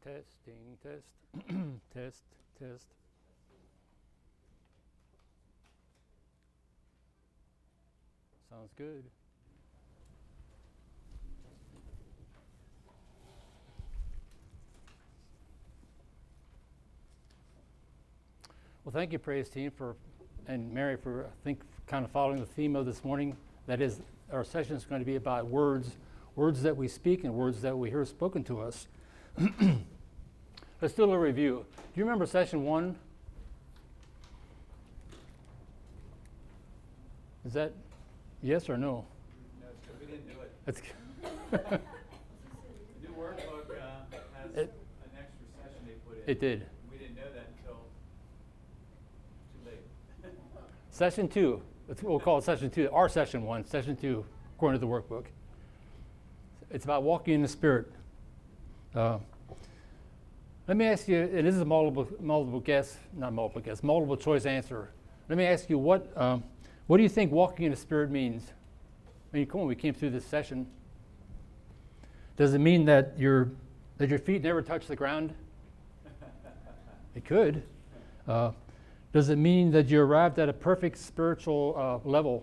Testing, test, test, test. Sounds good. Well, thank you, praise team, and Mary for, I think, kind of following the theme of this morning. That is, our session is going to be about words that we speak and words that we hear spoken to us. Let's do a little review. Do you remember session 1? Is that yes or no? No, it's good. We didn't do it. That's The new workbook has an extra session they put in. It did. We didn't know that until too late. Session 2. We'll call it session 2. Our session 1. Session 2, according to the workbook. It's about walking in the Spirit. Let me ask you, and this is a multiple choice answer. Let me ask you, what do you think walking in the Spirit means? I mean, come on, we came through this session. Does it mean that your feet never touch the ground? It could. Does it mean that you arrived at a perfect spiritual level?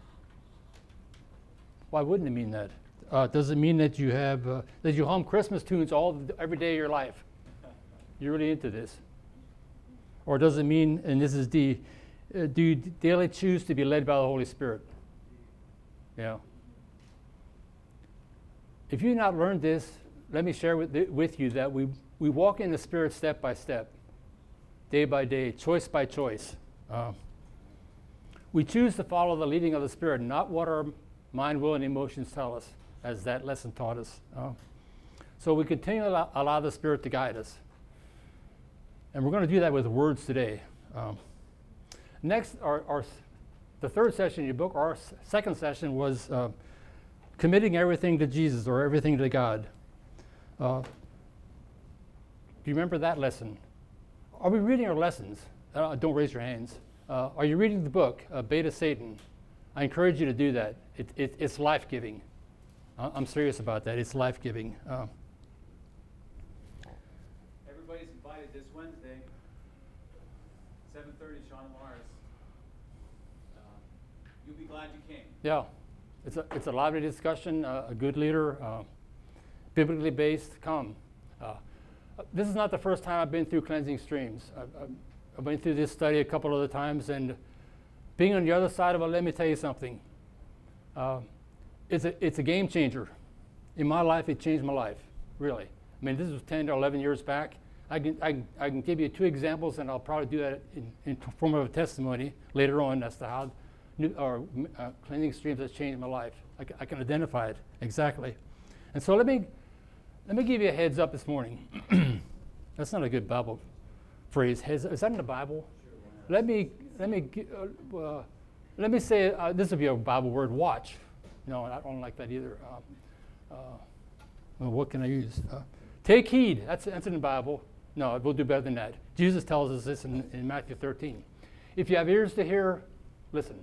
Why wouldn't it mean that? Does it mean that you have that you hum Christmas tunes every day of your life? You're really into this. Or does it mean, and this is D, do you daily choose to be led by the Holy Spirit? Yeah. If you've not learned this, let me share with you that we walk in the Spirit step by step, day by day, choice by choice. We choose to follow the leading of the Spirit, not what our mind, will, and emotions tell us, as that lesson taught us. So we continue to allow the Spirit to guide us. And we're going to do that with words today. Next, the third session in your book, our second session was committing everything to Jesus or everything to God. Do you remember that lesson? Are we reading our lessons? Don't raise your hands. Are you reading the book, Beta Satan? I encourage you to do that. It's life-giving. I'm serious about that. It's life-giving. Everybody's invited this Wednesday, 7:30, Sean Morris. You'll be glad you came. Yeah, it's a lively discussion. A good leader, biblically based. Come. This is not the first time I've been through Cleansing Streams. I've been through this study a couple other times, and being on the other side of it, let me tell you something. It's a game changer. In my life, it changed my life, really. I mean, this was 10 to 11 years back. I can give you 2 examples, and I'll probably do that in form of a testimony later on as to how Cleansing Streams has changed my life. I can identify it exactly. And so let me give you a heads up this morning. That's not a good Bible phrase. Is that in the Bible? Sure, let me say this will be a Bible word. Watch. No, I don't like that either. Well, what can I use? Take heed. That's in the Bible. No, we'll do better than that. Jesus tells us this in Matthew 13. If you have ears to hear, listen.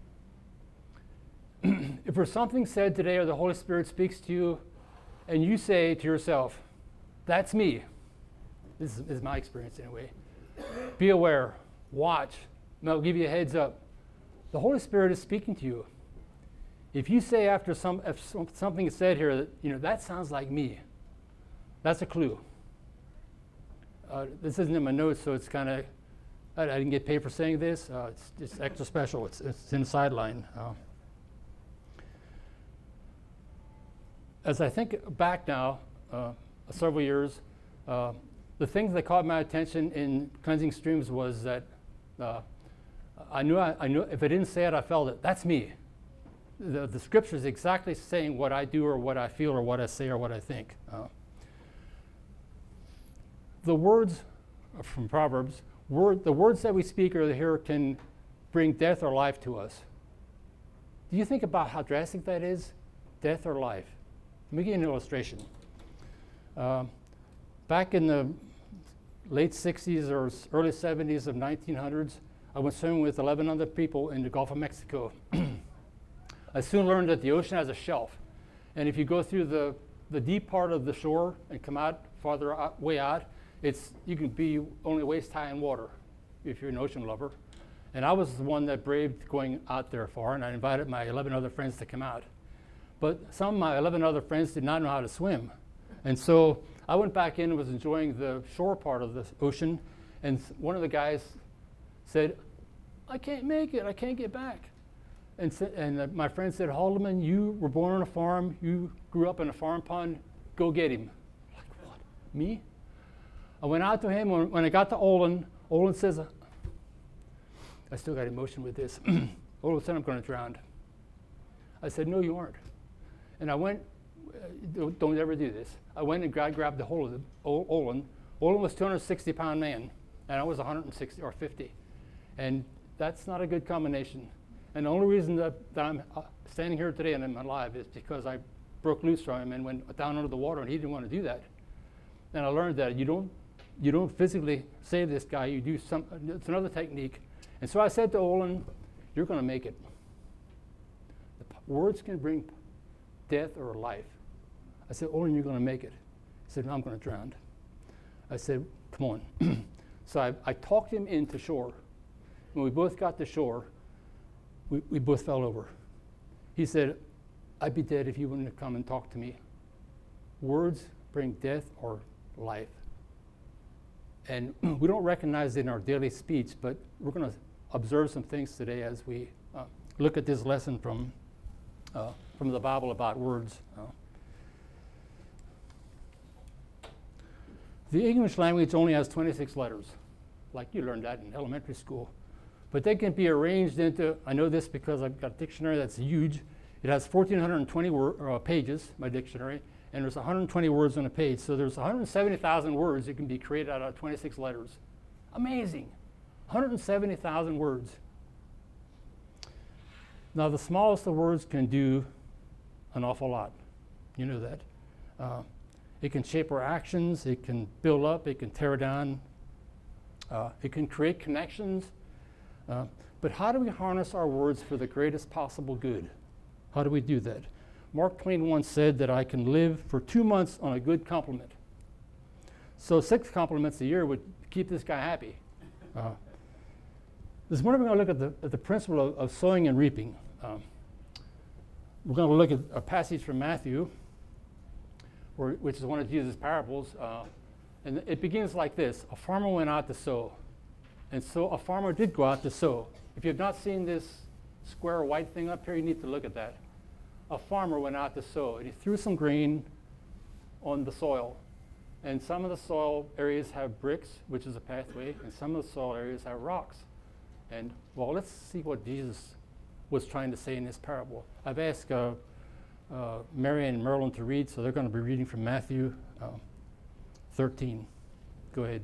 If there's something said today or the Holy Spirit speaks to you and you say to yourself, that's me. This is my experience anyway. Be aware. Watch. I'll give you a heads up. The Holy Spirit is speaking to you. If you say after if something is said here that, that sounds like me, that's a clue. This isn't in my notes, so it's kind of, I didn't get paid for saying this. It's just extra special. It's in the sideline. As I think back now, several years, the things that caught my attention in Cleansing Streams was that I knew if I didn't say it, I felt it. That's me. The scripture is exactly saying what I do or what I feel or what I say or what I think. The words from Proverbs, the words that we speak or hear can bring death or life to us. Do you think about how drastic that is? Death or life? Let me give you an illustration. Back in the late 60s or early 70s of 1900s, I went swimming with 11 other people in the Gulf of Mexico. I soon learned that the ocean has a shelf. And if you go through the deep part of the shore and come out farther way out, you can be only waist high in water if you're an ocean lover. And I was the one that braved going out there far, and I invited my 11 other friends to come out. But some of my 11 other friends did not know how to swim. And so I went back in and was enjoying the shore part of the ocean, and one of the guys said, I can't make it, I can't get back. And my friend said, Haldeman, you were born on a farm, you grew up in a farm pond, go get him. I'm like, what, me? I went out to him. When I got to Olin says, I still got emotion with this. Olin said, I'm going to drown. I said, no, you aren't. And I went, don't ever do this. I went and grabbed the hold of Olin. Olin was a 260-pound man, and I was 160 or 50. And that's not a good combination. And the only reason that I'm standing here today and I'm alive is because I broke loose from him and went down under the water, and he didn't want to do that. And I learned that you don't physically save this guy. You do it's another technique. And so I said to Olin, you're going to make it. Words can bring death or life. I said, Olin, you're going to make it. He said, no, I'm going to drown. I said, come on. So I talked him into shore. When we both got to shore, we both fell over. He said, I'd be dead if you wouldn't have come and talked to me. Words bring death or life. And we don't recognize it in our daily speech, but we're going to observe some things today as we look at this lesson from the Bible about words. The English language only has 26 letters, like you learned that in elementary school. But they can be arranged into, I know this because I've got a dictionary that's huge. It has 1,420 pages, my dictionary, and there's 120 words on a page. So there's 170,000 words that can be created out of 26 letters. Amazing. 170,000 words. Now, the smallest of words can do an awful lot. You know that. It can shape our actions. It can build up. It can tear down. It can create connections. But how do we harness our words for the greatest possible good? How do we do that? Mark Twain once said that I can live for 2 months on a good compliment. So 6 compliments a year would keep this guy happy. This morning we're going to look at the principle of sowing and reaping. We're going to look at a passage from Matthew, which is one of Jesus' parables. And it begins like this. A farmer went out to sow. And so a farmer did go out to sow. If you have not seen this square white thing up here, you need to look at that. A farmer went out to sow, and he threw some grain on the soil. And some of the soil areas have bricks, which is a pathway, and some of the soil areas have rocks. And, well, let's see what Jesus was trying to say in this parable. I've asked Mary and Merlin to read, so they're going to be reading from Matthew 13. Go ahead.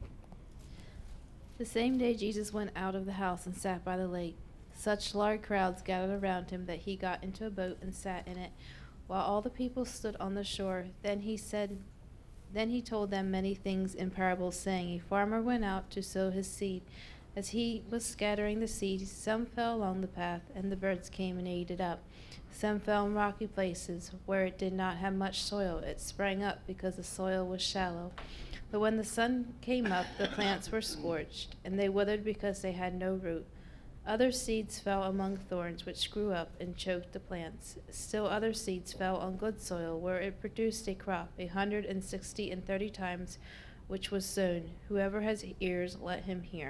The same day Jesus went out of the house and sat by the lake. Such large crowds gathered around him that he got into a boat and sat in it, while all the people stood on the shore. Then he told them many things in parables, saying, A farmer went out to sow his seed. As he was scattering the seed, some fell along the path, and the birds came and ate it up. Some fell in rocky places, where it did not have much soil. It sprang up because the soil was shallow. But when the sun came up, the plants were scorched, and they withered because they had no root. Other seeds fell among thorns, which grew up and choked the plants. Still other seeds fell on good soil, where it produced a crop, 160 and 30 times which was sown. Whoever has ears, let him hear.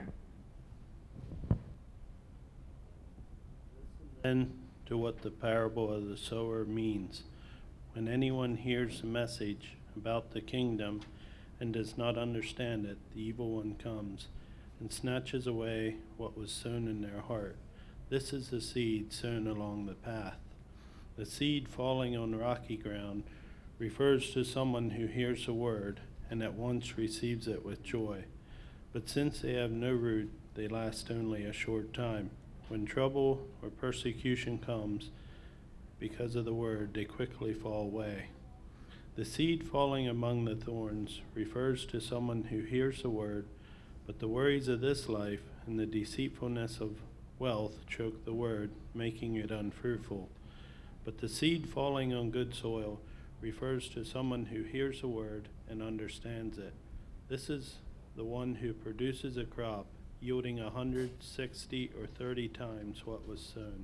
Then to what the parable of the sower means. When anyone hears the message about the kingdom and does not understand it, the evil one comes and snatches away what was sown in their heart. This is the seed sown along the path. The seed falling on rocky ground refers to someone who hears the word and at once receives it with joy. But since they have no root, they last only a short time. When trouble or persecution comes because of the word, they quickly fall away. The seed falling among the thorns refers to someone who hears the word, but the worries of this life and the deceitfulness of wealth choke the word, making it unfruitful. But the seed falling on good soil refers to someone who hears a word and understands it. This is the one who produces a crop yielding 160 or 30 times what was sown.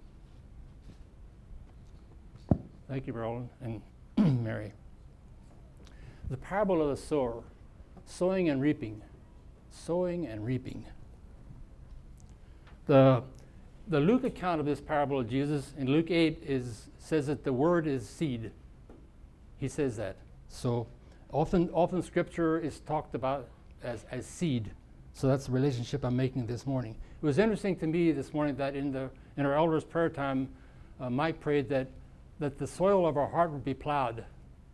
Thank you, Roland and Mary. The parable of the sower, sowing and reaping. Sowing and reaping. The Luke account of this parable of Jesus in Luke 8 says that the word is seed. He says that. So often Scripture is talked about as seed. So that's the relationship I'm making this morning. It was interesting to me this morning that in our elders' prayer time, Mike prayed that the soil of our heart would be plowed.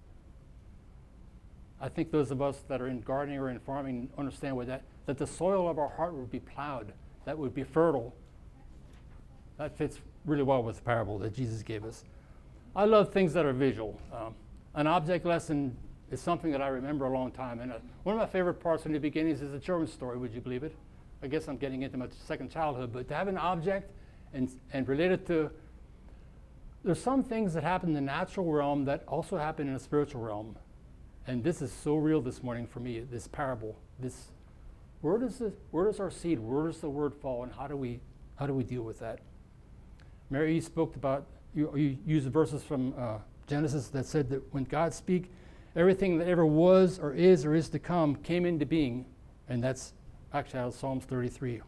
I think those of us that are in gardening or in farming understand what that the soil of our heart would be plowed. That would be fertile. That fits really well with the parable that Jesus gave us. I love things that are visual. An object lesson is something that I remember a long time. And one of my favorite parts in the beginnings is a children's story, would you believe it? I guess I'm getting into my second childhood, but to have an object and relate it to, there's some things that happen in the natural realm that also happen in the spiritual realm. And this is so real this morning for me, this parable. Where does our seed, where does the word fall, and how do we deal with that? Mary, you spoke about, you used verses from Genesis that said that when God speak, everything that ever was or is to come came into being. And that's actually out of Psalms 33.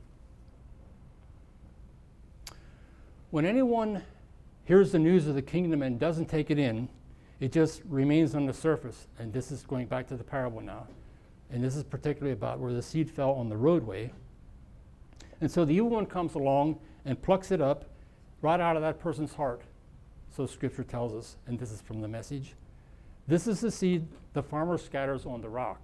When anyone hears the news of the kingdom and doesn't take it in, it just remains on the surface. And this is going back to the parable now. And this is particularly about where the seed fell on the roadway. And so the evil one comes along and plucks it up right out of that person's heart. So Scripture tells us, and this is from the Message. This is the seed the farmer scatters on the rock.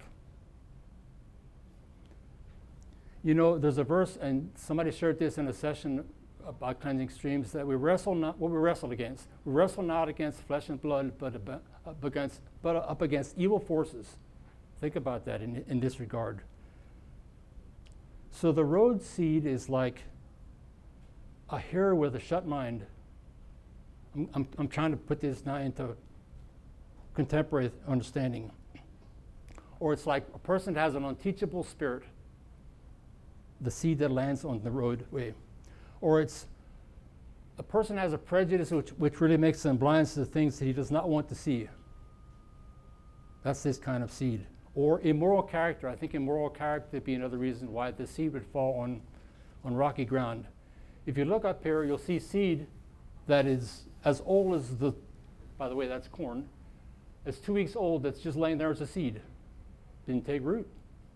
You know, there's a verse, and somebody shared this in a session about cleansing streams, that we wrestle not what we wrestle against. We wrestle not against flesh and blood, but up against evil forces. Think about that in this regard. So the road seed is like a hearer with a shut mind. I'm trying to put this now into contemporary understanding. Or it's like a person that has an unteachable spirit, the seed that lands on the roadway. Or it's a person has a prejudice which really makes them blind to the things that he does not want to see. That's this kind of seed. Or immoral character. I think immoral character would be another reason why the seed would fall on rocky ground. If you look up here, you'll see seed that is as old as by the way, that's corn. It's 2 weeks old, that's just laying there as a seed. Didn't take root.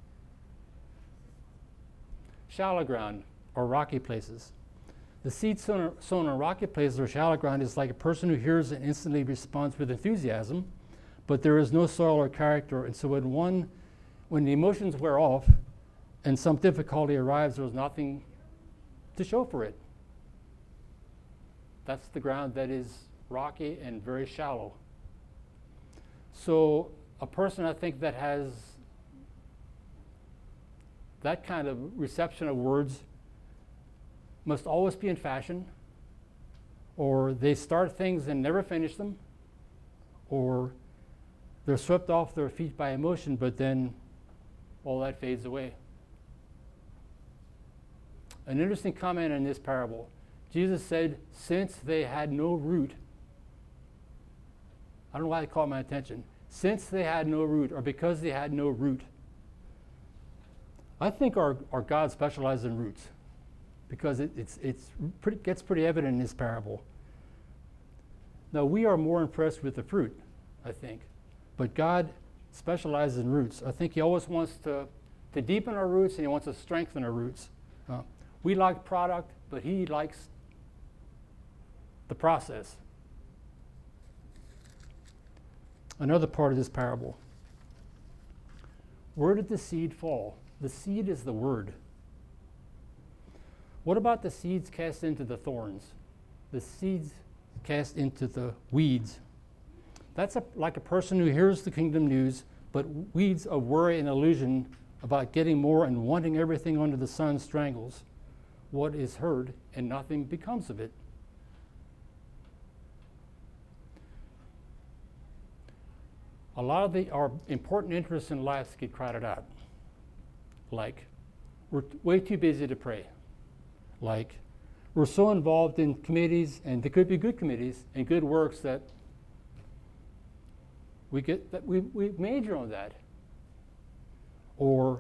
Shallow ground or rocky places. The seed sown on rocky places or shallow ground is like a person who hears and instantly responds with enthusiasm, but there is no soil or character. And so when the emotions wear off and some difficulty arrives, there's nothing to show for it. That's the ground that is rocky and very shallow. So a person, I think, that has that kind of reception of words must always be in fashion, or they start things and never finish them, or they're swept off their feet by emotion, but then all that fades away. An interesting comment in this parable. Jesus said, since they had no root. I don't know why it caught my attention. Since they had no root, or because they had no root. I think our God specializes in roots, because it gets pretty evident in this parable. Now, we are more impressed with the fruit, I think. But God specializes in roots. I think he always wants to deepen our roots, and he wants to strengthen our roots. We like product, but he likes the process. Another part of this parable. Where did the seed fall? The seed is the word. What about the seeds cast into the thorns? The seeds cast into the weeds. That's like a person who hears the kingdom news, but weeds of worry and illusion about getting more and wanting everything under the sun strangles what is heard, and nothing becomes of it. a lot of our important interests in life get crowded out. Like, we're way too busy to pray. Like, we're so involved in committees, and there could be good committees and good works that we major on that. Or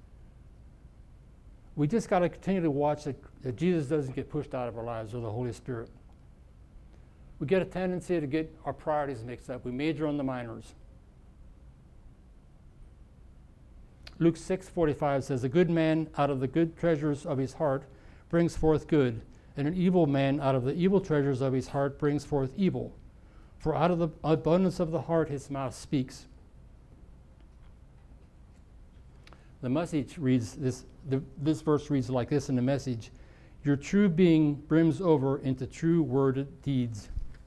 we just got to continue to watch that Jesus doesn't get pushed out of our lives, or the Holy Spirit. We get a tendency to get our priorities mixed up. We major on the minors. Luke 6:45 says, "A good man out of the good treasures of his heart brings forth good, and an evil man out of the evil treasures of his heart brings forth evil. For out of the abundance of the heart his mouth speaks." The Message reads this. This verse reads like this in the Message: "Your true being brims over into true worded deeds."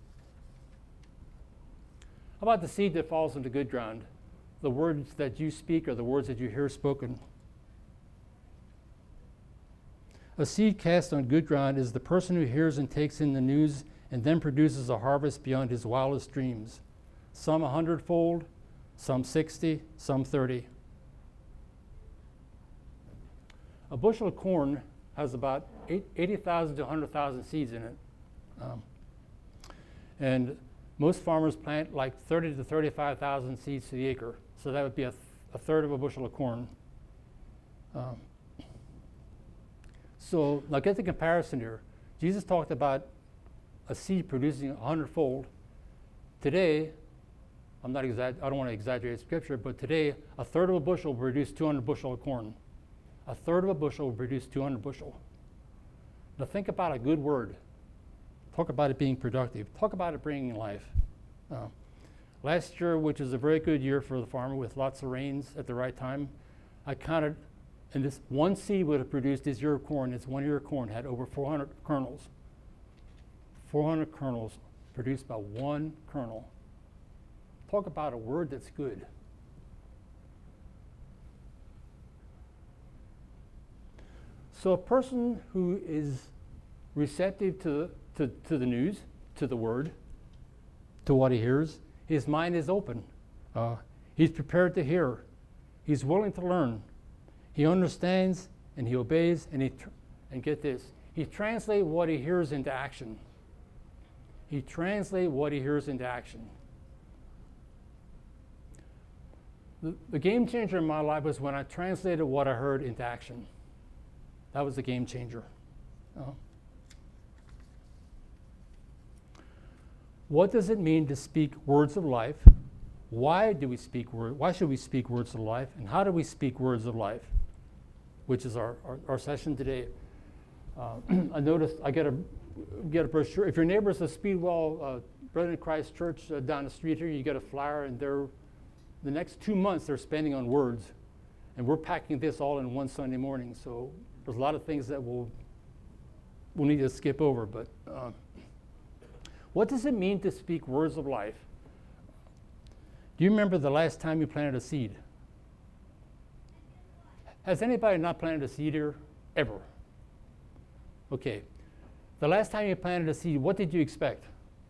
How about the seed that falls into good ground? The words that you speak are the words that you hear spoken. A seed cast on good ground is the person who hears and takes in the news and then produces a harvest beyond his wildest dreams. Some 100-fold, some 60, some 30. A bushel of corn has about 80,000 to 100,000 seeds in it. And most farmers plant like 30 to 35,000 seeds to the acre. So that would be a third of a bushel of corn. So now get the comparison here. Jesus talked about a seed producing 100-fold. Today, I don't want to exaggerate scripture, but today a third of a bushel will produce 200 bushel of corn. A third of a bushel will produce 200 bushel. Now think about a good word. Talk about it being productive. Talk about it bringing life. Last year, which is a very good year for the farmer with lots of rains at the right time, I counted, and this one seed would have produced this year of corn. This 1 year of corn had over 400 kernels. 400 kernels produced by one kernel. Talk about a word that's good. So a person who is receptive to the news, to the word, to what he hears, his mind is open. He's prepared to hear. He's willing to learn. He understands and he obeys, and get this, he translates what he hears into action. He translates what he hears into action. The game changer in my life was when I translated what I heard into action. That was the game changer. What does it mean to speak words of life? Why do we speak words? Why should we speak words of life? And how do we speak words of life? Which is our session today. I noticed I get a brochure. If your neighbor's a Speedwell Brethren in Christ Church down the street here, you get a flyer, and the next 2 months they're spending on words, and we're packing this all in one Sunday morning. So there's a lot of things that we'll need to skip over. But what does it mean to speak words of life? Do you remember the last time you planted a seed? Has anybody not planted a seed here? Ever? Okay. The last time you planted a seed, what did you expect?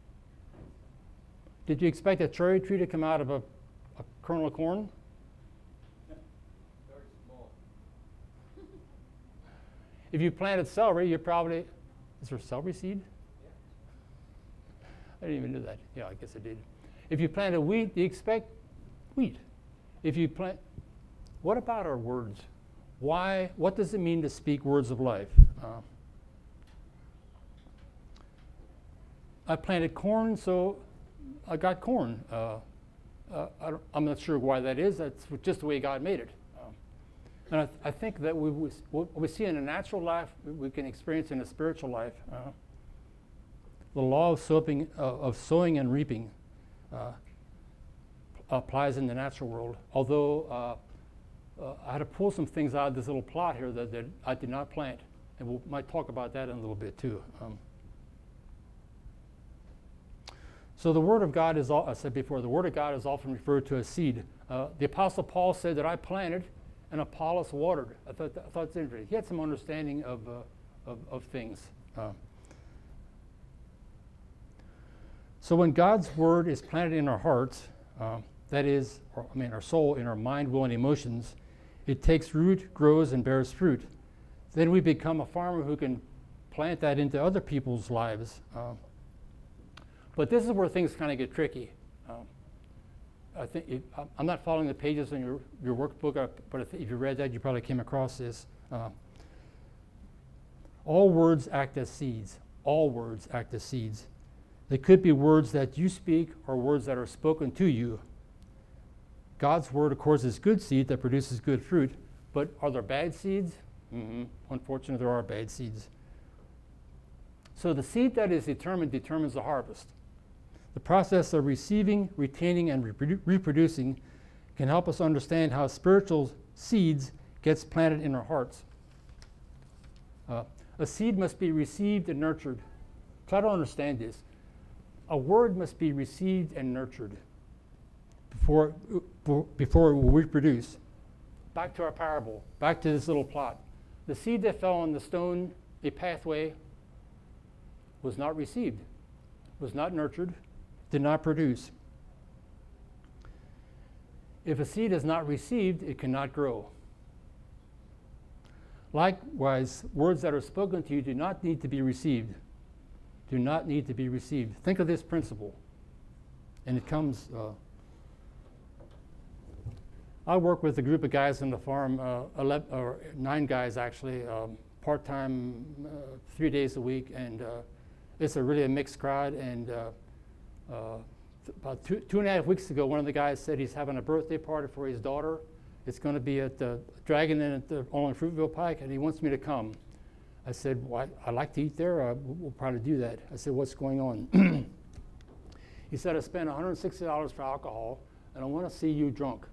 Did you expect a cherry tree to come out of a kernel of corn? Very small. If you planted celery, is there celery seed? Yeah. I didn't even know that. Yeah, I guess I did. If you planted wheat, you expect wheat. What about our words? What does it mean to speak words of life? I planted corn, so I got corn. I'm not sure why that is. That's just the way God made it. And I think that what we see in a natural life, we can experience in a spiritual life. The law of sowing and reaping applies in the natural world. Although I had to pull some things out of this little plot here that I did not plant. And we might talk about that in a little bit too. So the Word of God is, I said before, the Word of God is often referred to as seed. The Apostle Paul said that I planted and Apollos watered. I thought it's interesting. He had some understanding of things. So when God's Word is planted in our hearts, that is, our soul in our mind, will, and emotions, it takes root, grows, and bears fruit. Then we become a farmer who can plant that into other people's lives. But this is where things kind of get tricky. I think I'm not following the pages in your workbook, but if you read that, you probably came across this. All words act as seeds. All words act as seeds. They could be words that you speak or words that are spoken to you. God's word, of course, is good seed that produces good fruit, but are there bad seeds? Unfortunately, there are bad seeds. So the seed that is determines the harvest. The process of receiving, retaining, and reproducing can help us understand how spiritual seeds gets planted in our hearts. A seed must be received and nurtured. Try to understand this. A word must be received and nurtured before it will reproduce. Back to our parable, back to this little plot. The seed that fell on the stone, a pathway, was not received, was not nurtured, did not produce. If a seed is not received, it cannot grow. Likewise, words that are spoken to you do not need to be received. Do not need to be received. Think of this principle. And it comes, I work with a group of guys on the farm, 9 guys actually, part-time, 3 days a week, and it's really a mixed crowd. And about 2.5 weeks ago, one of the guys said he's having a birthday party for his daughter. It's going to be at the Dragon Inn at the Olin Fruitville Pike, and he wants me to come. I said, well, I like to eat there. We'll probably do that. I said, what's going on? He said, I spent $160 for alcohol, and I want to see you drunk.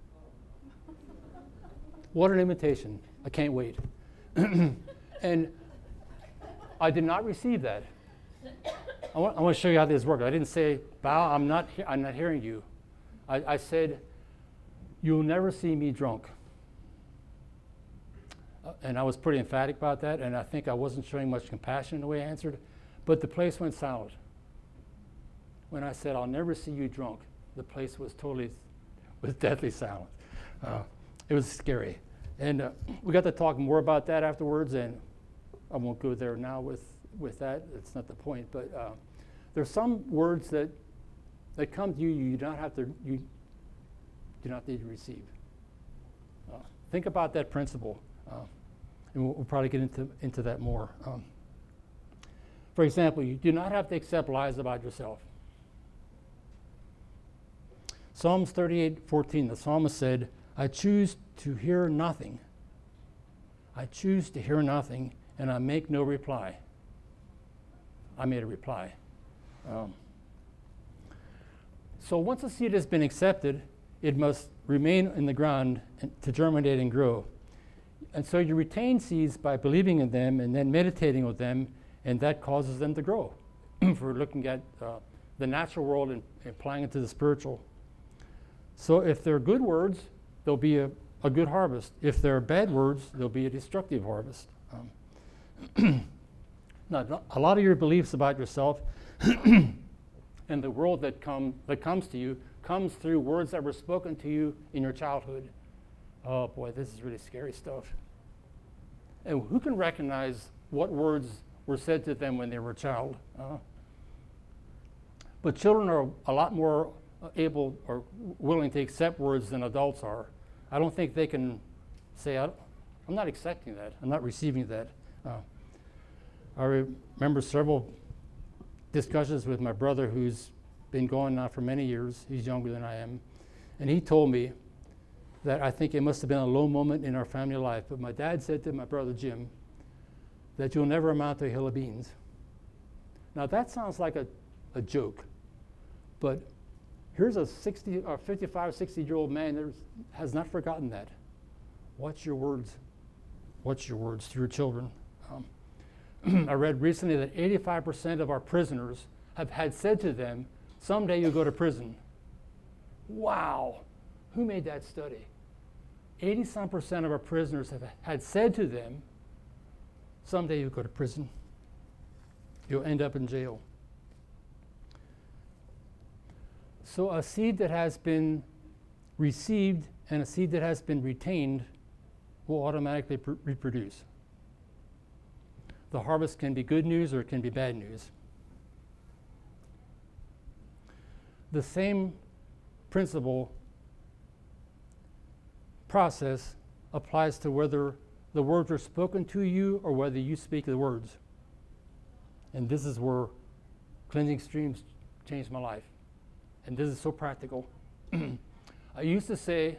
What an invitation. I can't wait. And I did not receive that. I want to show you how this worked. I didn't say, Val, I'm not hearing you. I said, you'll never see me drunk. And I was pretty emphatic about that, and I think I wasn't showing much compassion in the way I answered. But the place went silent. When I said, I'll never see you drunk, the place was deathly silent. It was scary. And we got to talk more about that afterwards, and I won't go there now with that. It's not the point. But there's some words that come to you, you do not need to receive. Think about that principle. And we'll probably get into that more. For example, you do not have to accept lies about yourself. Psalms 38:14, the psalmist said, I choose to hear nothing. I choose to hear nothing, and I make no reply. I made a reply. So once a seed has been accepted, it must remain in the ground to germinate and grow. And so you retain seeds by believing in them and then meditating with them, and that causes them to grow. If we're looking at the natural world and applying it to the spiritual. So if they're good words, there'll be a good harvest. If they're bad words, there'll be a destructive harvest. Now, a lot of your beliefs about yourself and the world that comes to you comes through words that were spoken to you in your childhood. Oh boy, this is really scary stuff. And who can recognize what words were said to them when they were a child? But children are a lot more able or willing to accept words than adults are. I don't think they can say, I'm not accepting that. I'm not receiving that. I remember several discussions with my brother who's been gone now for many years. He's younger than I am. And he told me that I think it must have been a low moment in our family life. But my dad said to my brother Jim that you'll never amount to a hill of beans. Now that sounds like a joke, but here's a 60 or 55, 60-year-old man that has not forgotten that. Watch your words. Watch your words to your children. I read recently that 85% of our prisoners have had said to them, someday you'll go to prison. Wow. Who made that study? 80-some% of our prisoners have had said to them, someday you'll go to prison. You'll end up in jail. So a seed that has been received and a seed that has been retained will automatically reproduce. The harvest can be good news or it can be bad news. The same principle process applies to whether the words are spoken to you or whether you speak the words. And this is where cleansing streams changed my life. And this is so practical. I used to say,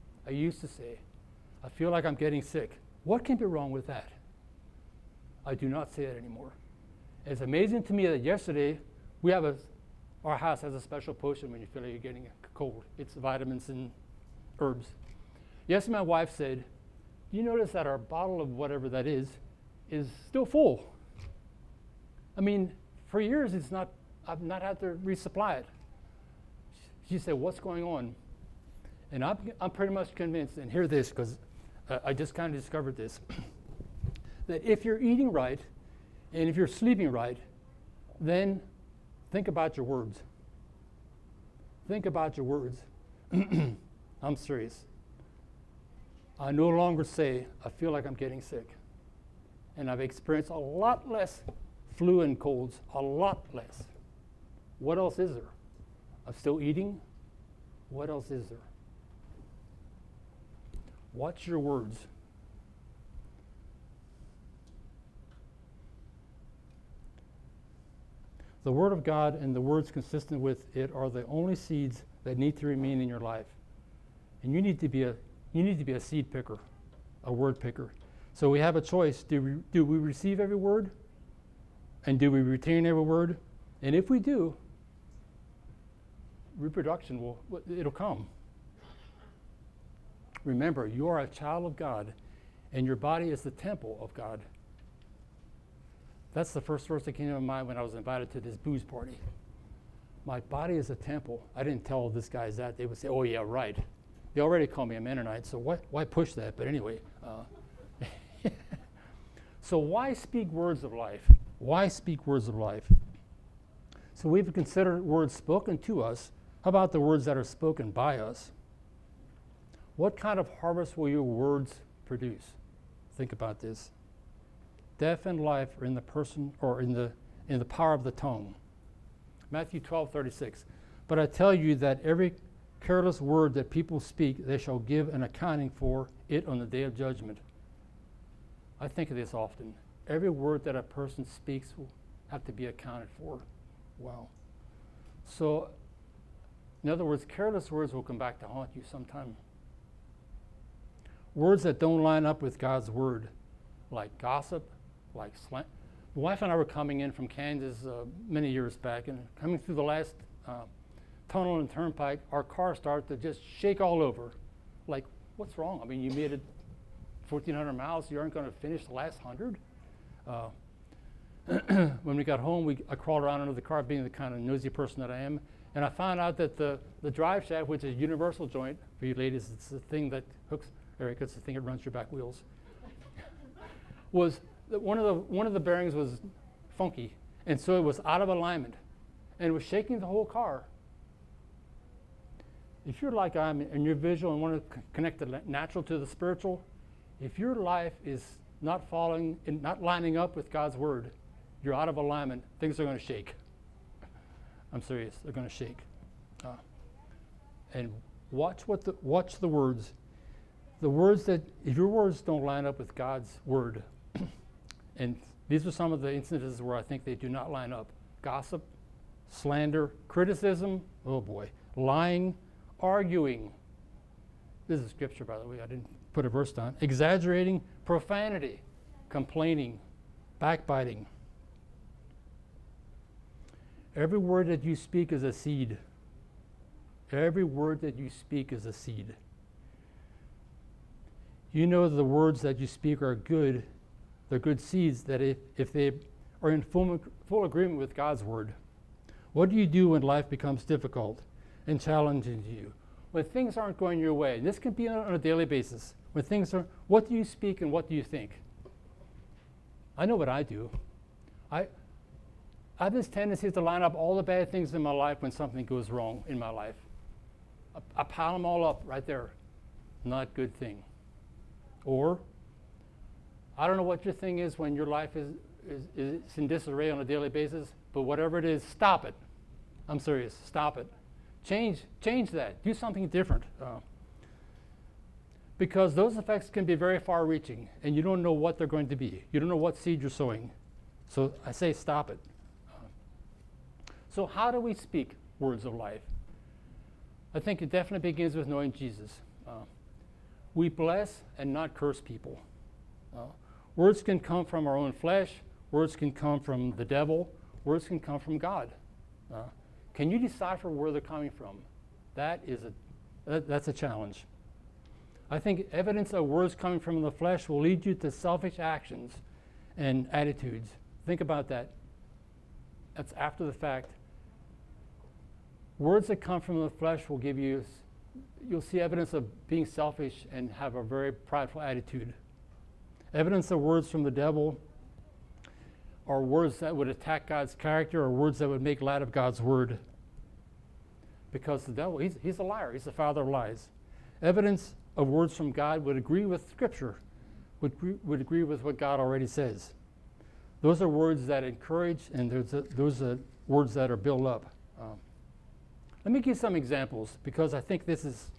I feel like I'm getting sick. What can be wrong with that? I do not say it anymore. It's amazing to me that yesterday our house has a special potion when you feel like you're getting a cold. It's vitamins and herbs. Yesterday my wife said, you notice that our bottle of whatever that is still full. I mean, for years I've not had to resupply it. She said, what's going on? And I'm pretty much convinced, and hear this because I just kind of discovered this, that if you're eating right and if you're sleeping right, then think about your words. Think about your words. I'm serious. I no longer say, I feel like I'm getting sick. And I've experienced a lot less flu and colds, a lot less. What else is there? I'm still eating. What else is there? Watch your words. The Word of God and the words consistent with it are the only seeds that need to remain in your life. And you need to be a seed picker, a word picker. So we have a choice. Do we receive every word? And do we retain every word? And if we do, reproduction it'll come. Remember, you are a child of God, and your body is the temple of God. That's the first verse that came to my mind when I was invited to this booze party. My body is a temple. I didn't tell this guys that. They would say, oh yeah, right. They already call me a Mennonite, so why push that? But anyway. So why speak words of life? Why speak words of life? So we've considered words spoken to us. How about the words that are spoken by us? What kind of harvest will your words produce? Think about this. Death and life are in the person or in the power of the tongue. Matthew 12:36. But I tell you that every careless word that people speak, they shall give an accounting for it on the day of judgment. I think of this often. Every word that a person speaks will have to be accounted for. Wow. So, in other words, careless words will come back to haunt you sometime. Words that don't line up with God's word, like gossip, like slant. My wife and I were coming in from Kansas many years back, and coming through the last tunnel and turnpike, our car started to just shake all over. Like, what's wrong? I mean, you made it 1,400 miles, you aren't going to finish the last 100? When we got home, I crawled around under the car, being the kind of nosy person that I am, and I found out that the drive shaft, which is a universal joint, for you ladies, it's the thing that hooks, Eric, it's the thing that runs your back wheels, was that one of the bearings was funky, and so it was out of alignment, and it was shaking the whole car. If you're like I am, and you're visual and want to connect the natural to the spiritual, if your life is not following and not lining up with God's word, you're out of alignment, things are going to shake. I'm serious, they're going to shake. And watch the words. The words that, if your words don't line up with God's word, and these are some of the instances where I think they do not line up. Gossip, slander, criticism, oh boy, lying, arguing. This is scripture, by the way, I didn't put a verse down. Exaggerating, profanity, complaining, backbiting. Every word that you speak is a seed. Every word that you speak is a seed. You know the words that you speak are good. They're good seeds that if they are in full agreement with God's word. What do you do when life becomes difficult and challenging you? When things aren't going your way, and this can be on a daily basis. When things are, what do you speak and what do you think? I know what I do. I have this tendency to line up all the bad things in my life when something goes wrong in my life. I pile them all up right there. Not good thing. Or, I don't know what your thing is when your life is in disarray on a daily basis, but whatever it is, stop it. I'm serious, stop it. Change that. Do something different. Because those effects can be very far-reaching, and you don't know what they're going to be. You don't know what seed you're sowing. So I say stop it. So how do we speak words of life? I think it definitely begins with knowing Jesus. We bless and not curse people. Words can come from our own flesh. Words can come from the devil. Words can come from God. Can you decipher where they're coming from? That's a challenge. I think evidence of words coming from the flesh will lead you to selfish actions and attitudes. Think about that. That's after the fact. Words that come from the flesh will give you, you'll see evidence of being selfish and have a very prideful attitude. Evidence of words from the devil are words that would attack God's character or words that would make light of God's word. Because the devil, he's a liar. He's the father of lies. Evidence of words from God would agree with Scripture, would agree with what God already says. Those are words that encourage, and those are words that are built up. Let me give some examples, because I think this is...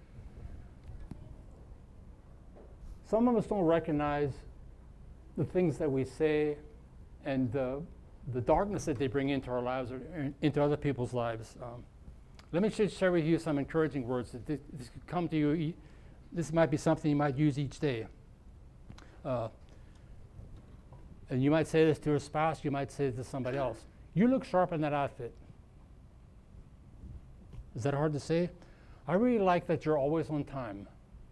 Some of us don't recognize the things that we say and the darkness that they bring into our lives or into other people's lives. Let me just share with you some encouraging words that this could come to you. This might be something you might use each day. And you might say this to your spouse, you might say it to somebody else. You look sharp in that outfit. Is that hard to say? I really like that you're always on time.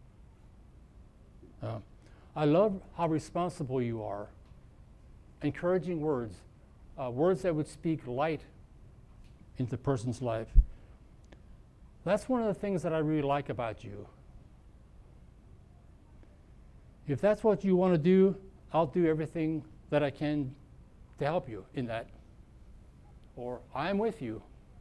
I love how responsible you are. Encouraging words, words that would speak light into a person's life. That's one of the things that I really like about you. If that's what you want to do, I'll do everything that I can to help you in that. Or I'm with you.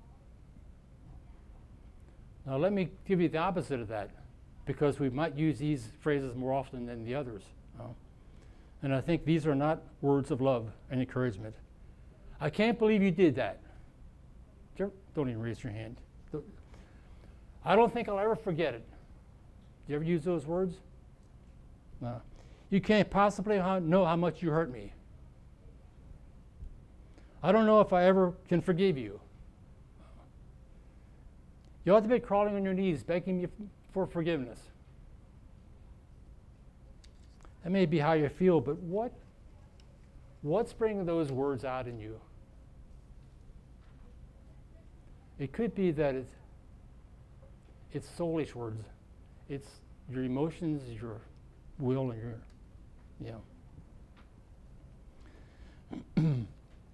Now let me give you the opposite of that, because we might use these phrases more often than the others. And I think these are not words of love and encouragement. I can't believe you did that. Don't even raise your hand. I don't think I'll ever forget it. Do you ever use those words? No. You can't possibly know how much you hurt me. I don't know if I ever can forgive you. You ought to be crawling on your knees, begging me for forgiveness. That may be how you feel, but what's bringing those words out in you? It could be that it's soulish words. It's your emotions, your will, and your,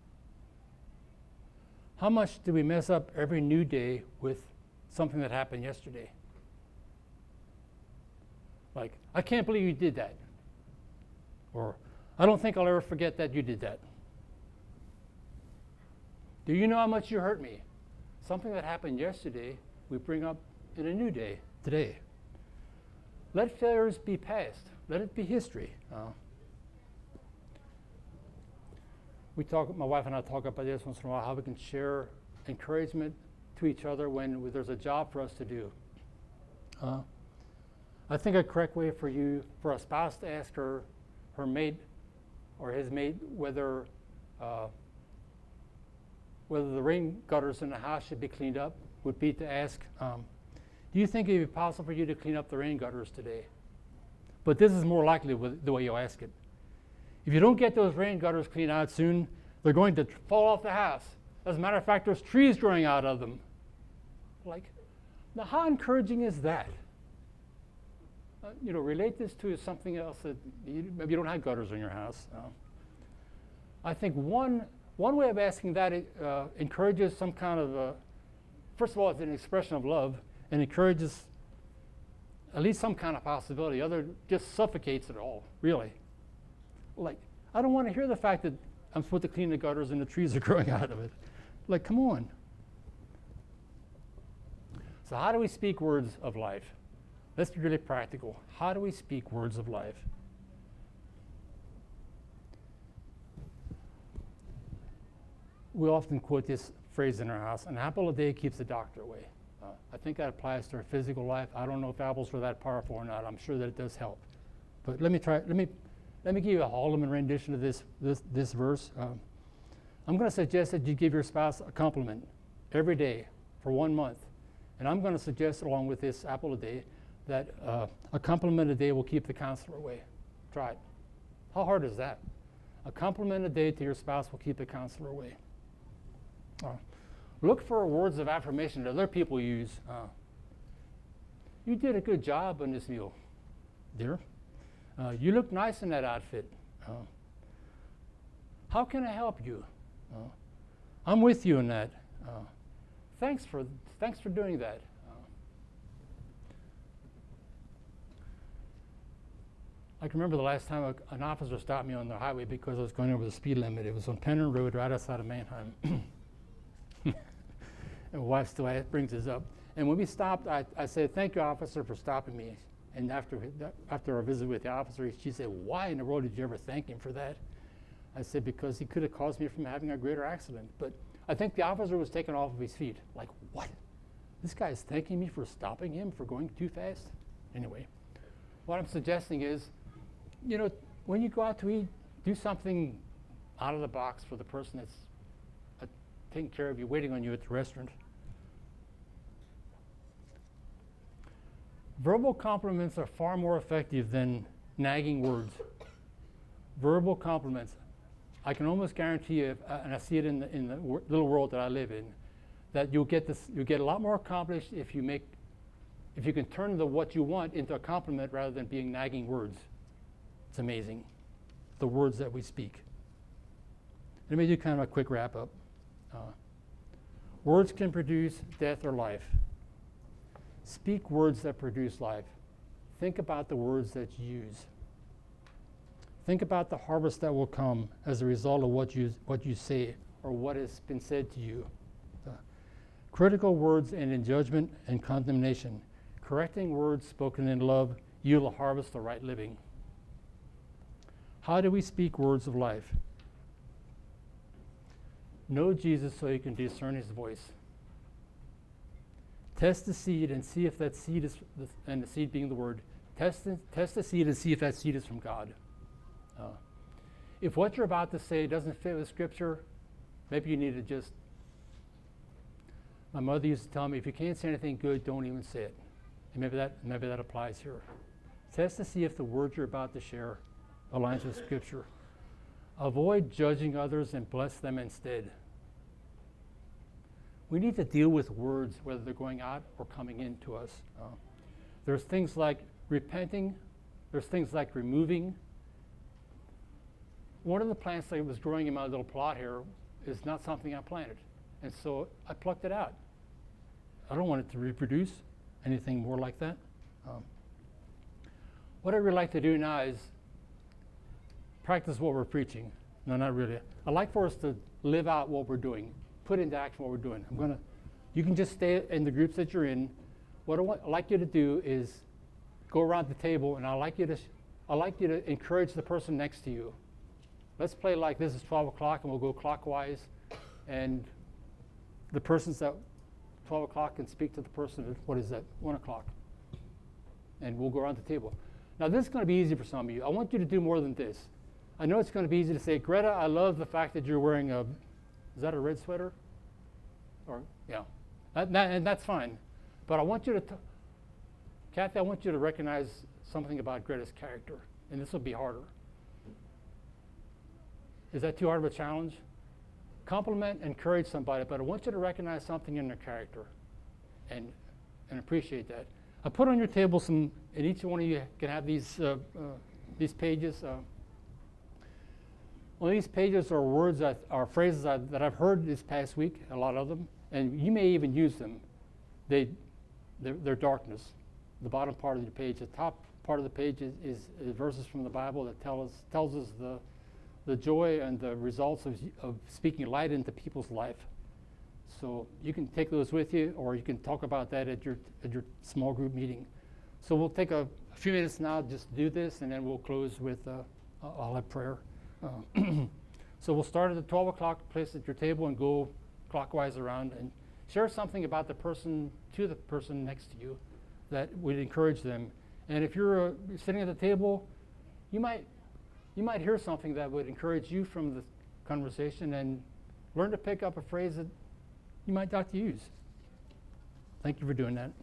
How much do we mess up every new day with something that happened yesterday? Like, I can't believe you did that. Or, I don't think I'll ever forget that you did that. Do you know how much you hurt me? Something that happened yesterday, we bring up in a new day, today. Let failures be past. Let it be history. My wife and I talk about this once in a while, how we can share encouragement to each other when there's a job for us to do. I think a correct way for a spouse to ask her mate or his mate whether the rain gutters in the house should be cleaned up would be to ask, do you think it would be possible for you to clean up the rain gutters today? But this is more likely with the way you ask it. If you don't get those rain gutters cleaned out soon, they're going to fall off the house. As a matter of fact, there's trees growing out of them. Now how encouraging is that? Relate this to something else that maybe you don't have gutters in your house. I think one way of asking that encourages some kind of, first of all, it's an expression of love and encourages at least some kind of possibility. Other just suffocates it all, really. I don't want to hear the fact that I'm supposed to clean the gutters and the trees are growing out of it. Come on. So how do we speak words of life? Let's be really practical. How do we speak words of life? We often quote this phrase in our house, an apple a day keeps the doctor away. I think that applies to our physical life. I don't know if apples are that powerful or not. I'm sure that it does help. But let me give you a Haldeman rendition of this verse. I'm going to suggest that you give your spouse a compliment every day for 1 month. And I'm going to suggest, along with this apple a day, that a compliment a day will keep the counselor away. Try it. How hard is that? A compliment a day to your spouse will keep the counselor away. Look for words of affirmation that other people use. You did a good job on this meal, dear. You look nice in that outfit. How can I help you? I'm with you in that. Thanks for doing that. I can remember the last time an officer stopped me on the highway because I was going over the speed limit. It was on Penner Road right outside of Mannheim. And my wife still brings this up. And when we stopped, I said, "Thank you, officer, for stopping me." And after our visit with the officer, she said, "Why in the world did you ever thank him for that?" I said, "Because he could have caused me from having a greater accident." But I think the officer was taken off of his feet. Like, what? This guy is thanking me for stopping him for going too fast? Anyway, what I'm suggesting is, when you go out to eat, do something out of the box for the person that's taking care of you, waiting on you at the restaurant. Verbal compliments are far more effective than nagging words. Verbal compliments. I can almost guarantee you, and I see it in the little world that I live in, that you'll get a lot more accomplished if you can turn what you want into a compliment rather than being nagging words. It's amazing, the words that we speak. Let me do kind of a quick wrap up. Words can produce death or life. Speak words that produce life. Think about the words that you use. Think about the harvest that will come as a result of what you say or what has been said to you. Critical words end in judgment and condemnation. Correcting words spoken in love yield a harvest of right living. How do we speak words of life? Know Jesus so you can discern his voice. Test the seed and see if that seed is, and the seed being the word, test the seed and see if that seed is from God. If what you're about to say doesn't fit with Scripture, maybe you need to just. My mother used to tell me, if you can't say anything good, don't even say it. And maybe that applies here. Test to see if the words you're about to share aligns with Scripture. Avoid judging others and bless them instead. We need to deal with words, whether they're going out or coming into us. There's things like repenting. There's things like removing. One of the plants that was growing in my little plot here is not something I planted. And so I plucked it out. I don't want it to reproduce anything more like that. What I really like to do now is practice what we're preaching. No, not really. I'd like for us to live out what we're doing, put into action what we're doing. You can just stay in the groups that you're in. What I'd like you to do is go around the table, and I'd like you to encourage the person next to you. Let's play like this is 12 o'clock, and we'll go clockwise, and the person's at 12 o'clock can speak to the person at, 1 o'clock. And we'll go around the table. Now, this is going to be easy for some of you. I want you to do more than this. I know it's going to be easy to say, Greta, I love the fact that you're wearing is that a red sweater? Or, yeah. And that's fine. But I want you to, Kathy, I want you to recognize something about Greta's character. And this will be harder. Is that too hard of a challenge? Compliment, encourage somebody, but I want you to recognize something in their character and appreciate that. I put on your table some, and each one of you can have these pages. Well, these pages are words are phrases that I've heard this past week, a lot of them, and you may even use them. They're darkness. The bottom part of the page, the top part of the page is verses from the Bible that tells us the joy and the results of speaking light into people's life. So you can take those with you, or you can talk about that at your small group meeting. So we'll take a few minutes now just to do this, and then we'll close with I'll have prayer. So we'll start at the 12 o'clock place at your table and go clockwise around and share something about the person to the person next to you that would encourage them. And if you're sitting at the table, you might hear something that would encourage you from the conversation, and learn to pick up a phrase that you might like to use. Thank you for doing that.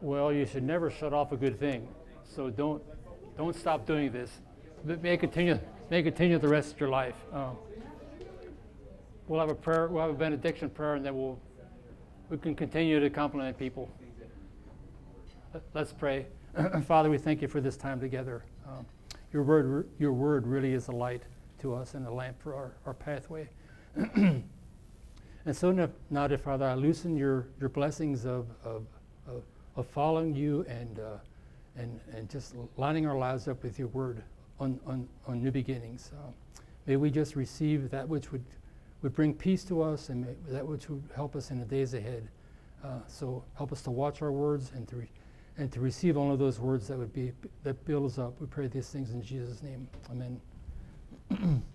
Well, you should never shut off a good thing. So don't stop doing this. May it continue the rest of your life. We'll have a prayer. We'll have a benediction prayer, and then we can continue to compliment people. Let's pray. Father, we thank you for this time together. Your word really is a light to us and a lamp for our pathway. And so now, dear Father, I loosen your blessings of following you and just lining our lives up with your word on new beginnings. May we just receive that which would bring peace to us, and that which would help us in the days ahead. So help us to watch our words and to receive only those words that build us up. We pray these things in Jesus' name. Amen.